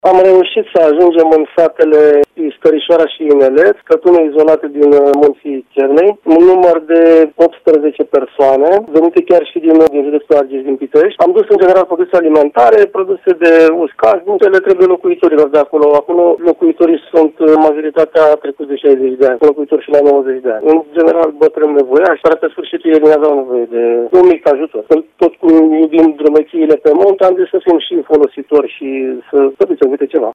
Am reușit să ajungem în satele Stărișoara și Inelet, cătune izolate din munții Cernei, un număr de 18 persoane, venite chiar și din județul Argeș, din Pitești. Am dus în general produse alimentare, produse de uscat, ce le trebuie locuitorilor de acolo. Acolo locuitorii sunt, majoritatea trecut de 60 de ani, locuitori și la 90 de ani. În general bătrâni nevoiași, dar pe sfârșitul ei ne aveau nevoie de un mic ajutor. Tot cum iubim drămățiile pe munte, am zis să fim și folositori și să ducem, uite ceva.